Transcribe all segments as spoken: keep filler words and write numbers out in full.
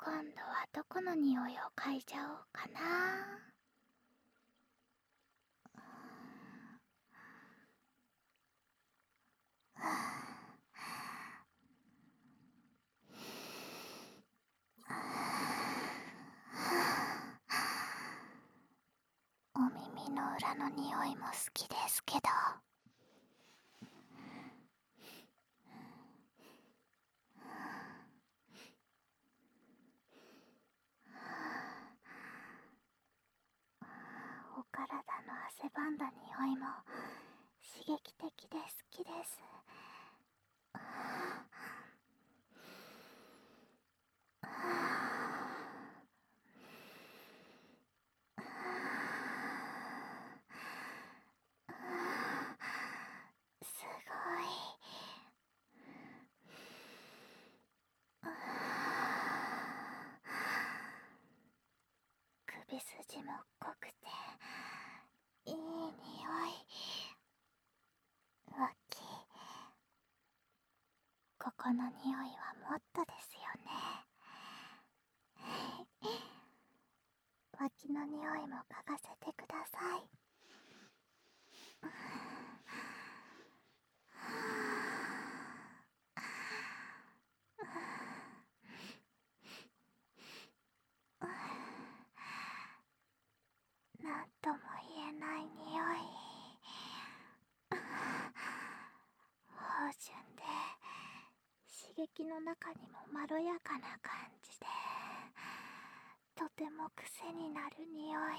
今度はどこの匂いを嗅いじゃおうかな。お耳の裏の匂いも好きですけど、お体の汗ばんだ匂いも刺激的で好きです。すごい。首筋も濃くていい匂い。脇、ここの匂いはもっとですよね。脇の匂いも嗅がせてください。なんとも言えない匂い。芳醇で刺激の中にもまろやかな感じで、とても癖になる匂い。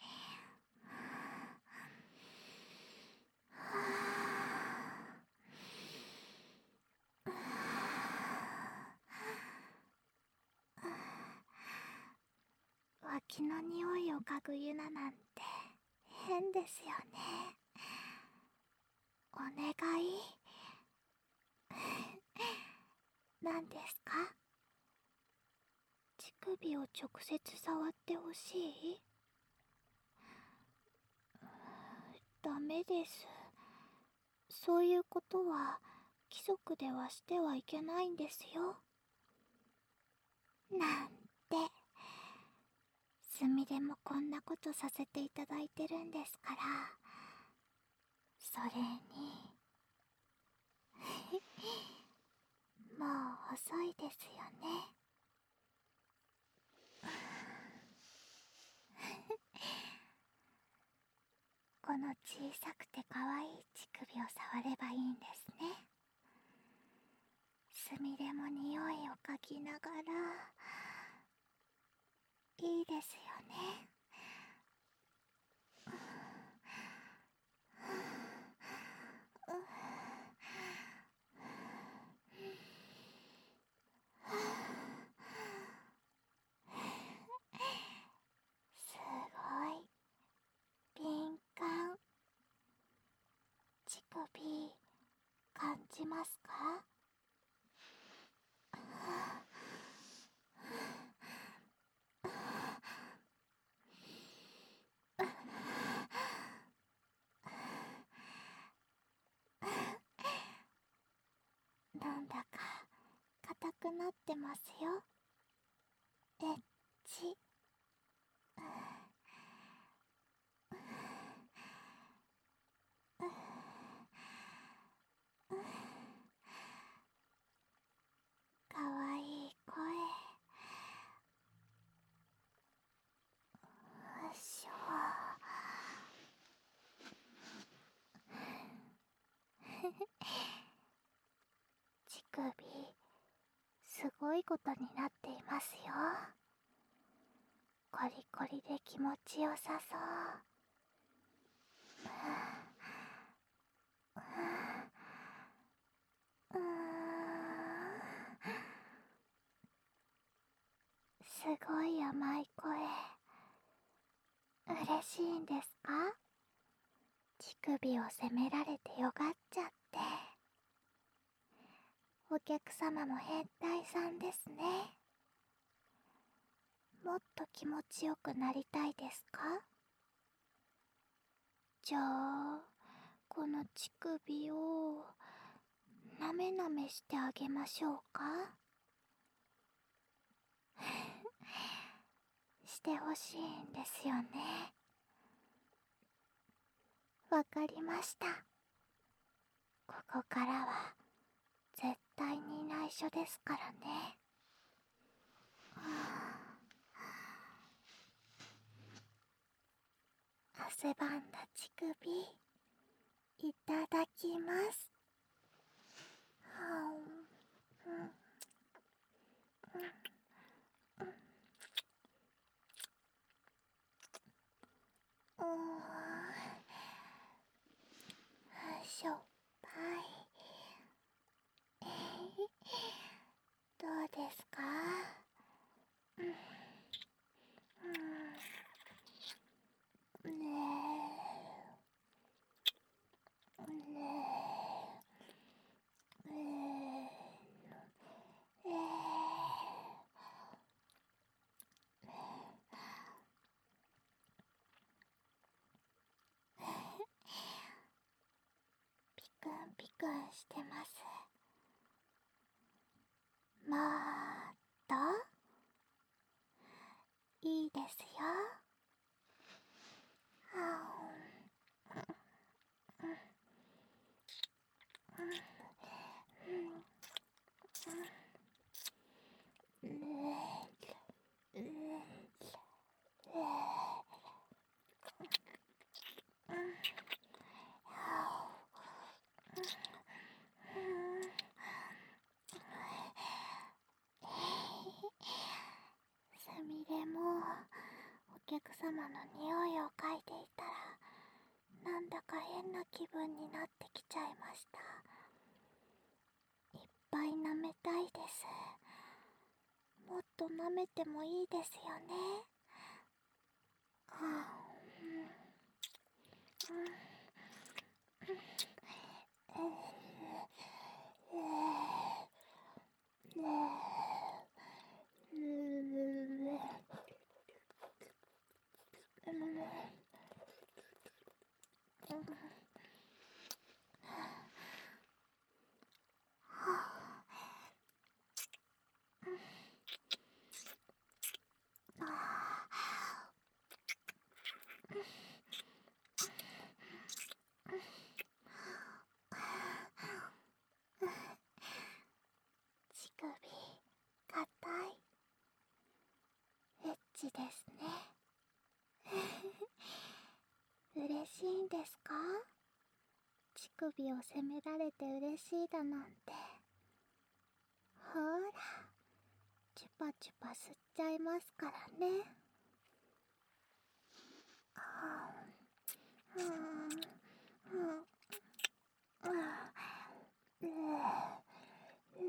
脇の匂いを嗅ぐユナなんて変ですよね。お願いなんですか？乳首を直接触ってほしい？ダメです。そういうことは規則ではしてはいけないんですよ。なんて。すみれもこんなことさせていただいてるんですから。それにもう遅いですよね。この小さくて可愛い乳首を触ればいいんですね。すみれも匂いを嗅ぎながら、いいですよね。すごい敏感。乳首感じますか？なんだか硬くなってますよ。エッチ。かわいい声。うっしょ。乳首すごいことになっていますよ。コリコリで気持ちよさそう。うーん、すごい甘い声。嬉しいんですか？乳首を責められてよがっちゃって。お客様も変態さんですね。もっと気持ちよくなりたいですか？じゃあこの乳首をなめなめしてあげましょうか？ してほしいんですよね。わかりました。ここからは絶対に内緒ですからね。汗ばんだ乳首いただきます。はん、うん、うん、うん、うん、しょっぱい。どうですか？うん、うん、ねえ、ねえ、ねえ、えピクンピクンしてます。もっといいですよ。はん、うん、うん、うん、うん、うん、すみれもお客様の匂いを嗅いでいたらなんだか変な気分になってきちゃいました。いっぱい舐めたいです。もっと舐めてもいいですよね。はあ、うん、うん、えー、えー、えー、えー、乳首かたい。エッチですね。嬉しいんですか？乳首を責められて嬉しいだなんて。ほーら、チュパチュパ吸っちゃいますからね。あー、うん、うん、うん、うん、うん、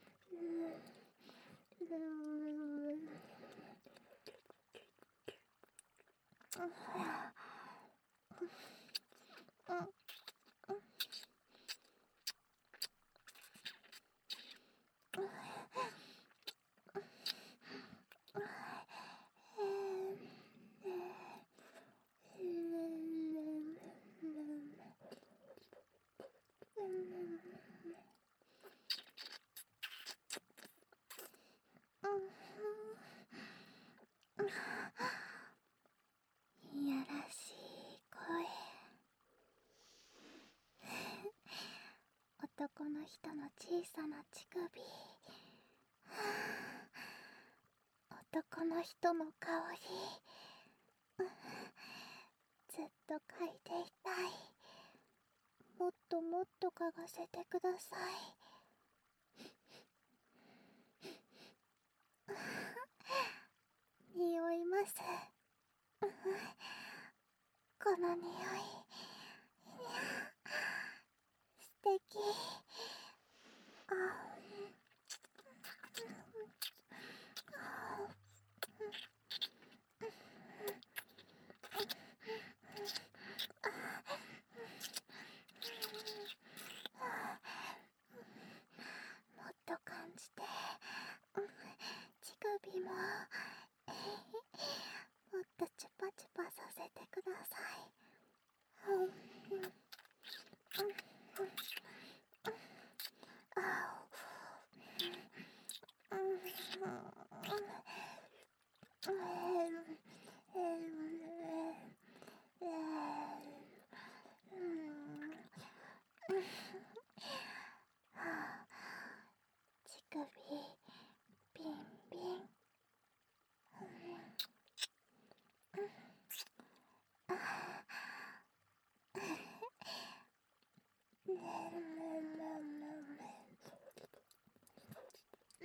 いやらしい声。男の人の小さな乳首。男の人の香り。ずっと嗅いでいたい。もっともっと嗅がせてください。匂います。この匂い。素敵。あ、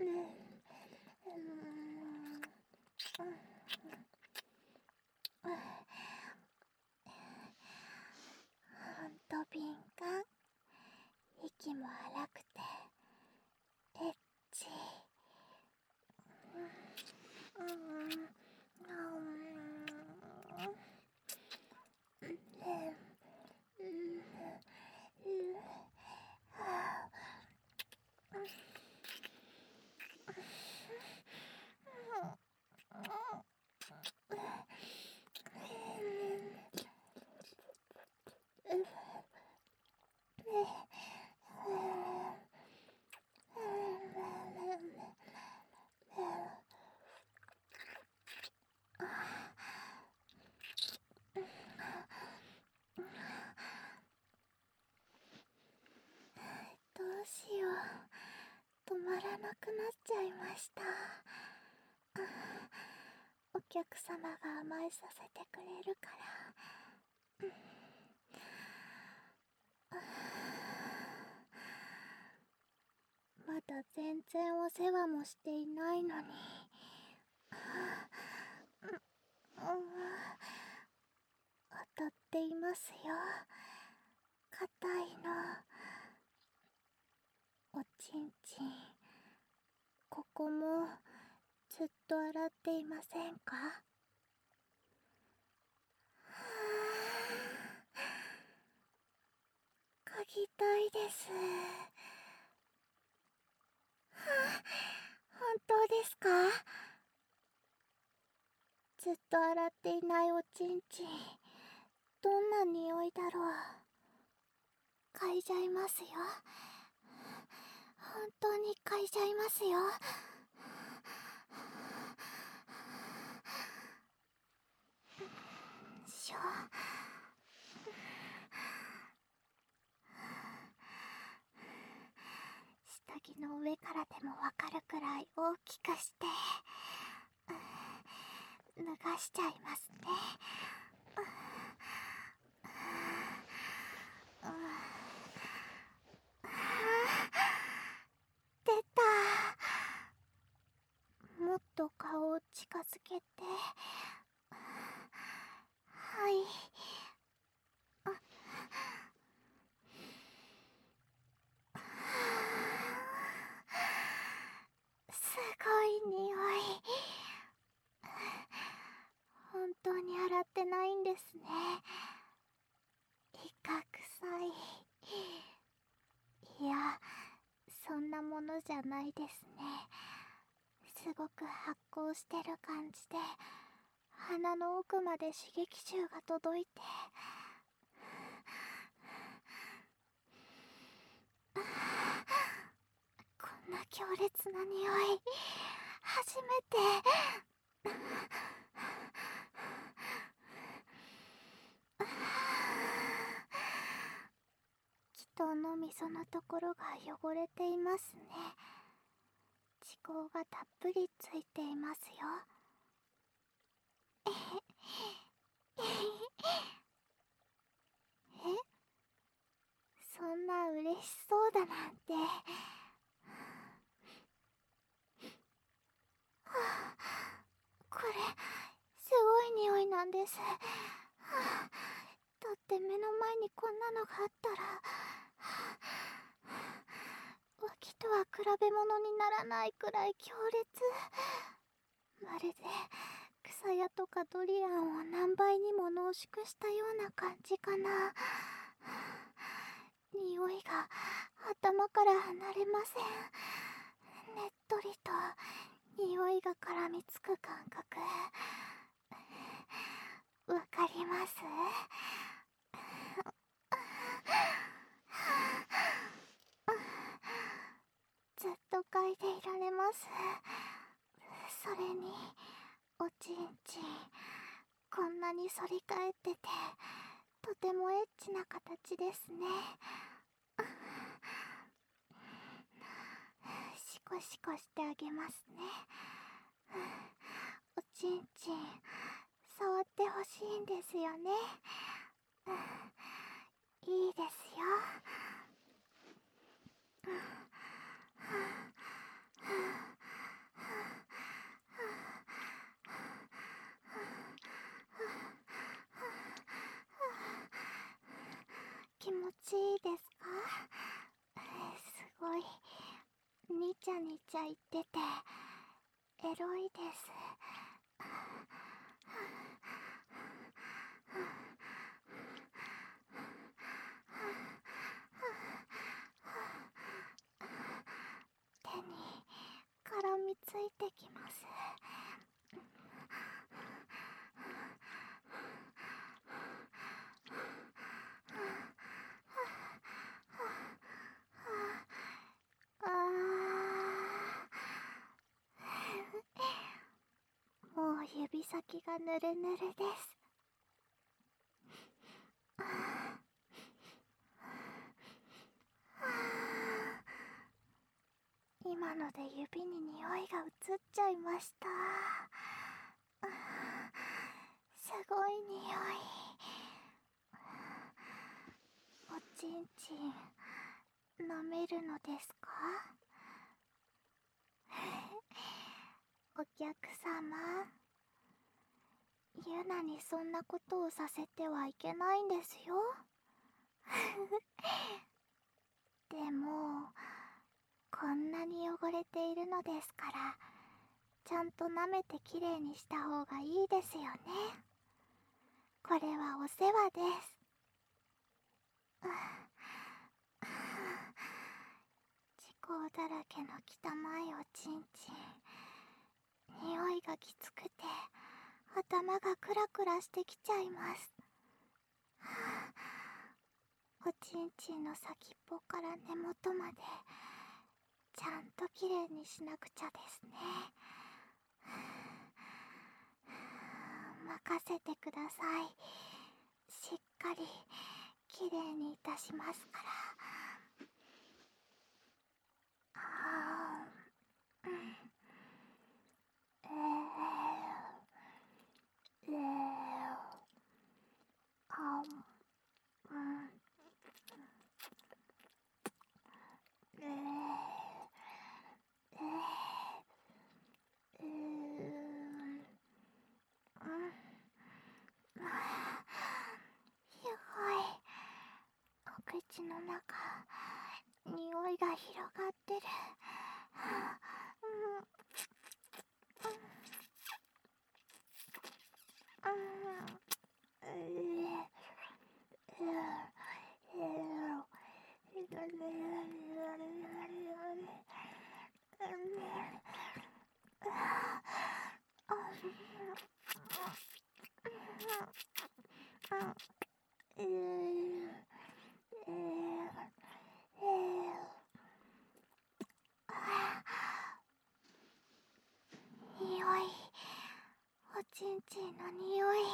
ほんと敏感。息も荒くてエッチ。うんうんうんどうしよう、止まらなくなっちゃいました。お客様が甘えさせてくれるから。まだ全然お世話もしていないのに。当たっていますよ、硬いの。おちんちん、ここもずっと洗っていませんか？嗅ぎたいです。本当ですか？ずっと洗っていないおちんちん、どんな匂いだろう。嗅いじゃいますよ。本当に嗅いじゃいますよ。しょ。下着の上からでもわかるくらい大きくして脱がしちゃいますね。出た。もっと顔を近づけて。はい。すごい匂い。本当に洗ってないんですね。イカ臭い。いや、そんなものじゃないですね。すごく発酵してる感じで、鼻の奥まで刺激臭が届いて。こんな強烈な匂い、初めて。人の溝のところが汚れていますね。血行がたっぷりついていますよ。え、そんな嬉しそうだなんて。はあ、これすごい匂いなんです。はあ、だって目の前にこんなのがあったら、はあ、脇とは比べ物にならないくらい強烈。まるで草屋とかドリアンを何倍にも濃縮したような感じかな。匂いが頭から離れません。ねっとりと匂いが絡みつく感覚、わかります？ずっと嗅いでいられます。それにおちんちん、こんなに反り返っててとてもエッチな形ですね。シコシコしてあげますね。おちんちん触ってほしいんですよね。いいですよ。 ちゃにちゃ言っててエロいです。手に絡みついてきます。あーもう指先がぬるぬるです。今ので指に匂いが移っちゃいました。すごい匂い。おちんちん舐めるのですか？お客様、ユナにそんなことをさせてはいけないんですよ。でもこんなに汚れているのですから、ちゃんと舐めてきれいにした方がいいですよね。これはお世話です。時効だらけの汚いおちんちん、匂いがきつくて頭がクラクラしてきちゃいます。おちんちんの先っぽから根元までちゃんときれいにしなくちゃですね。任せてください。しっかりきれいにいたしますから。あー、うん、えー、えー、あん、うん、えー、えー、うーん、うん、すごい。お口の中、匂いが広がってる。うん、うん、匂い、おちんちんの匂い。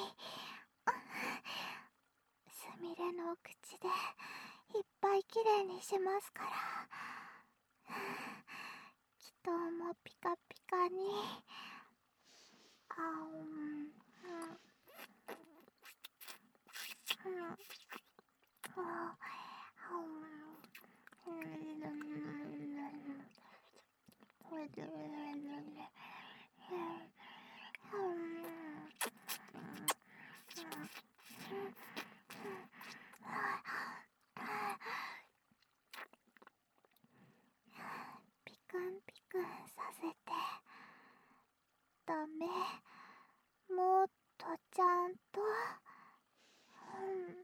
すみれのお口でいっぱいきれいにしますから。気筒もピカピカに。あうん、うん、うん、あうん、うんピクンピクンさせてダメ、もっとちゃんと。うんうん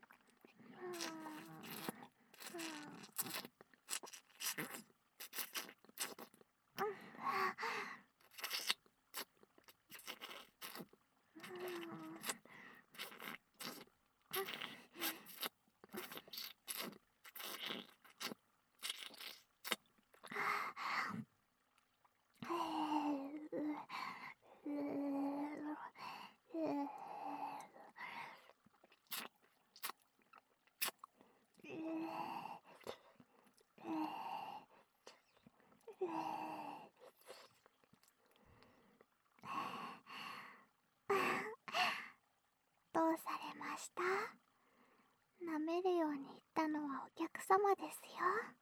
どうされました？舐めるように言ったのはお客様ですよ。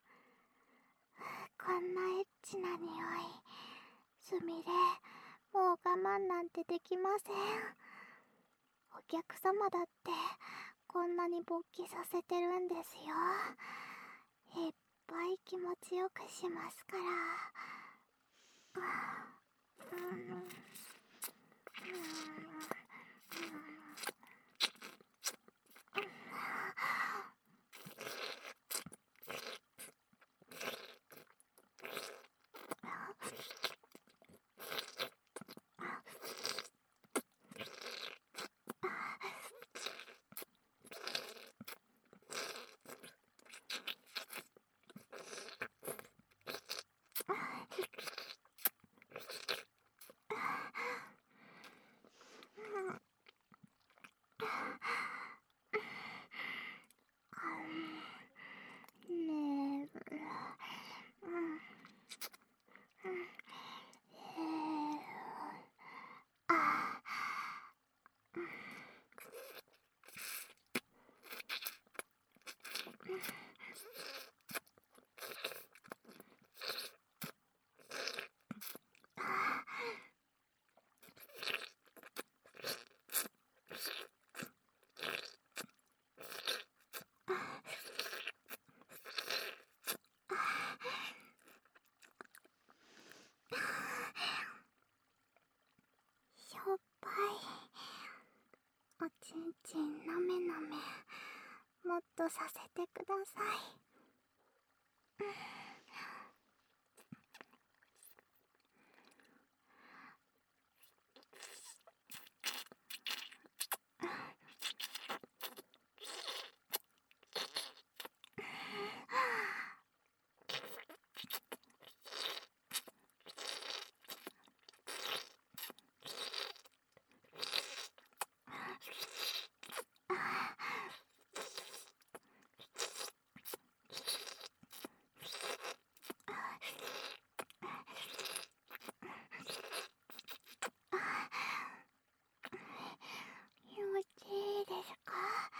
こんなエッチな匂い、すみれ、もう我慢なんてできません。お客様だってこんなに勃起させてるんですよ。いっぱい気持ちよくしますから。 んちんなめなめもっとさせてください。気持ちいいですか？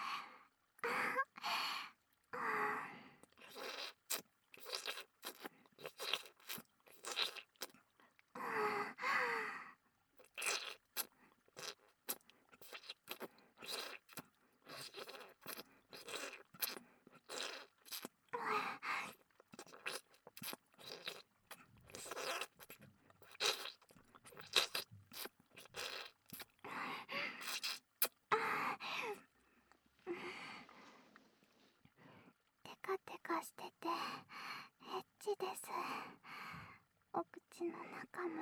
テカテカしててエッチです。お口の中も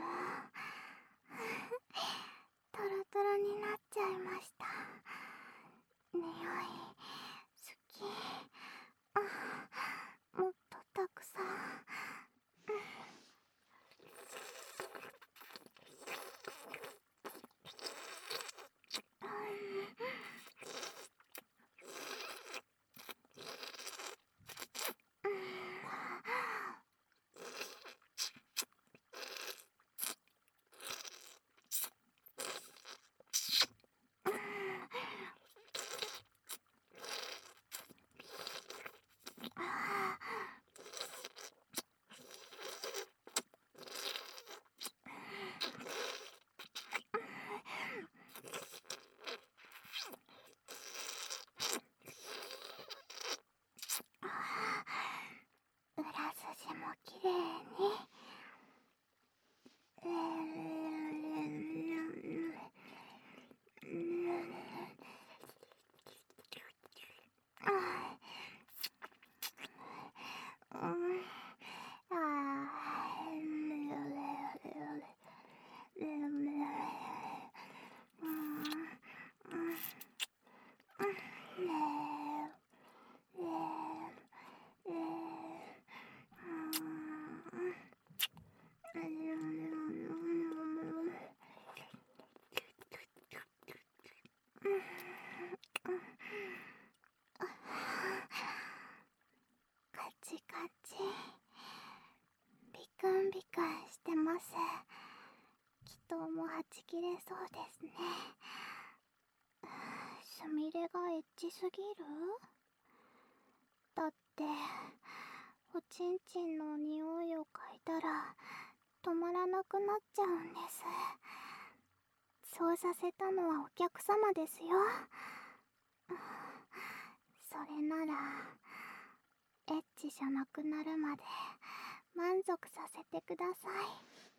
トロトロになっちゃいました。匂い好き。あ、もっとたくさん。裏筋もきれいに。カチカチ、ビクンビクンしてます。気筒もはち切れそうですね。すみれがエッチすぎる？だっておちんちんの匂いを嗅いだら止まらなくなっちゃうんです。そうさせたのはお客様ですよ。それならエッチじゃなくなるまで満足させてください。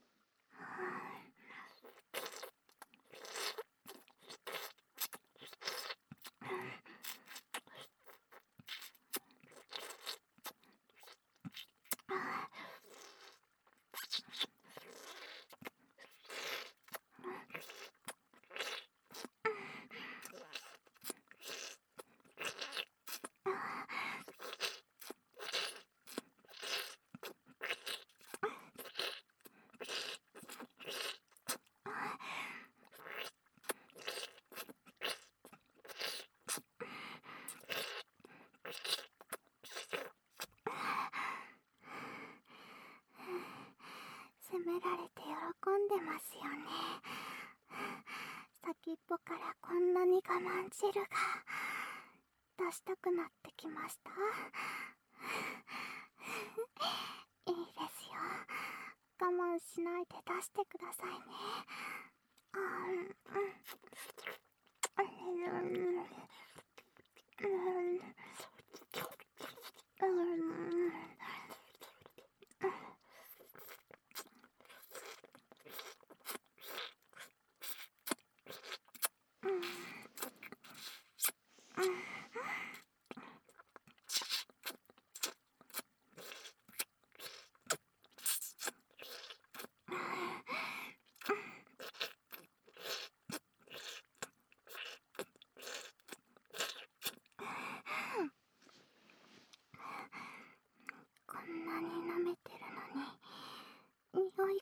責められて喜んでますよね。先っぽからこんなに我慢汁が出したくなってきました。いいですよ。我慢しないで出してくださいね。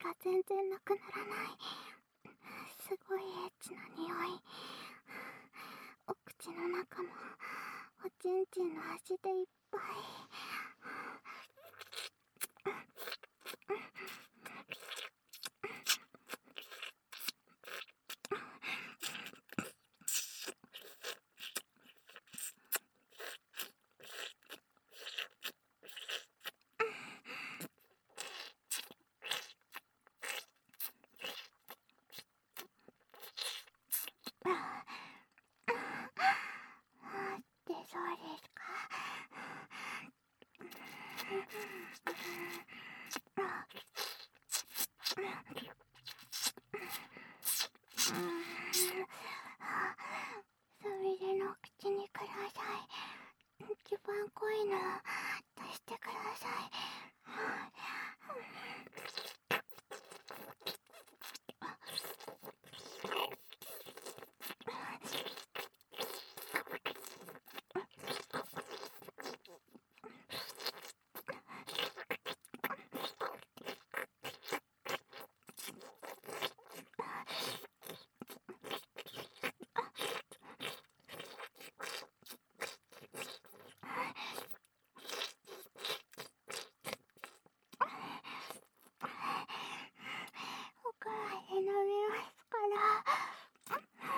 が全然なくならない。すごいエッチな匂い。お口の中もおちんちんの足でいっぱい。で、そうですか。すみれの口にください。一番濃いの出してください。おくわで飲みますから。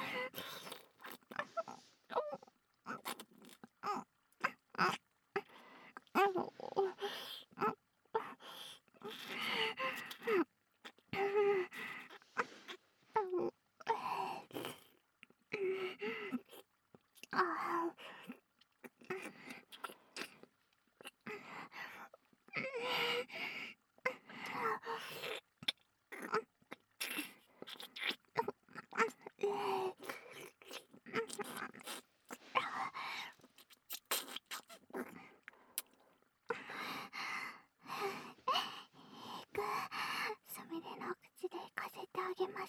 すみれの口で行かせてあげます。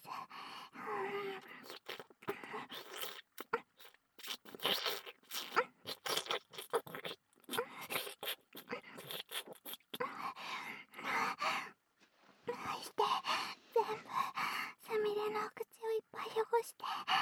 そして全部すみれの口をいっぱい汚して。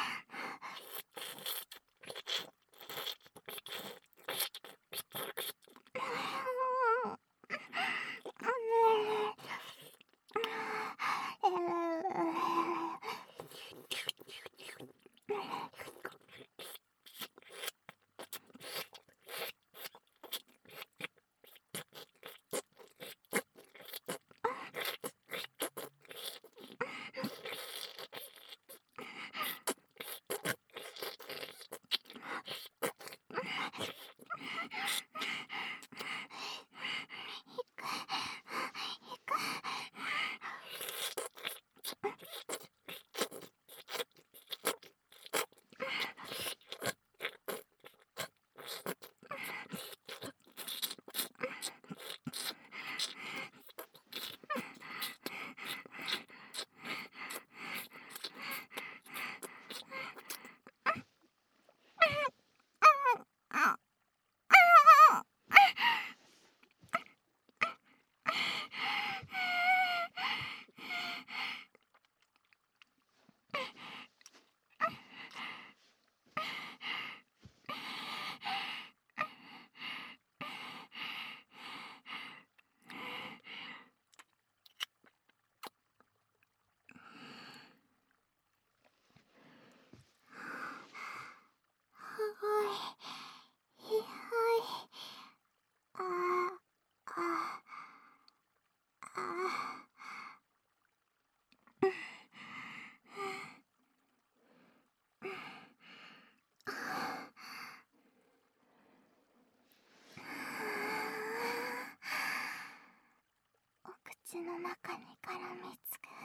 お口の中に絡みつく。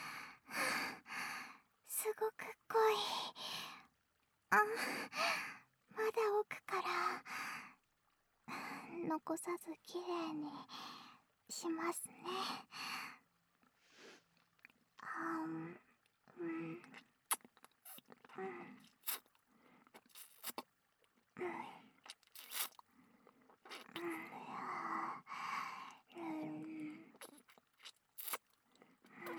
すごく濃い。あ、まだ奥から残さずきれいにしますね。あん、うん、うん、うん、うん、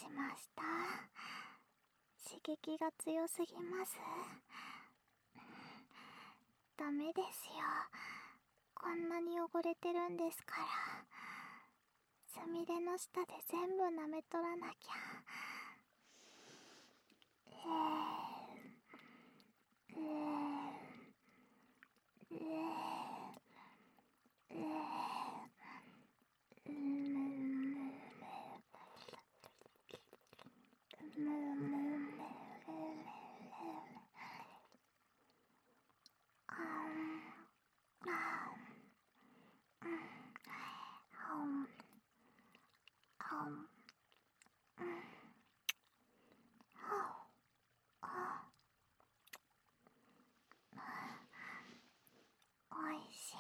しました。刺激が強すぎます。ダメですよ。こんなに汚れてるんですから。すみれの舌で全部舐めとらなきゃ。えー、えー、えー、えー、うーん、おいしい。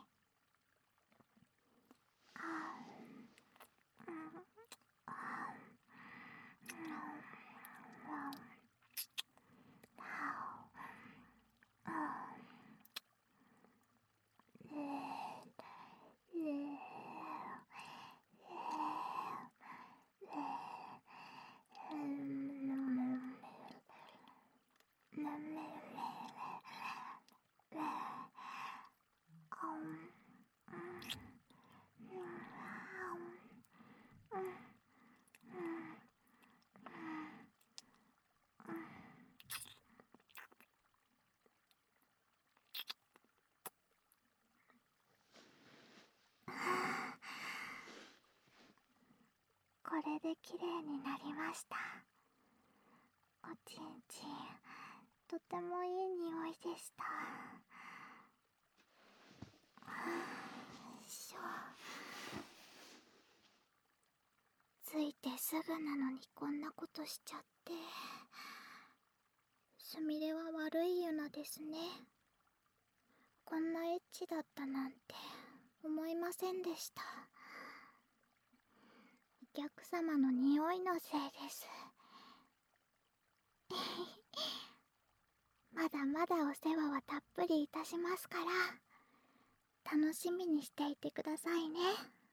これできれいになりました。おちんちん、とてもいい匂いでした。よいしょ。ついてすぐなのにこんなことしちゃって。すみれは悪いユナですね。こんなエッチだったなんて思いませんでした。お客様の匂いのせいです。まだまだお世話はたっぷりいたしますから、楽しみにしていてくださいね。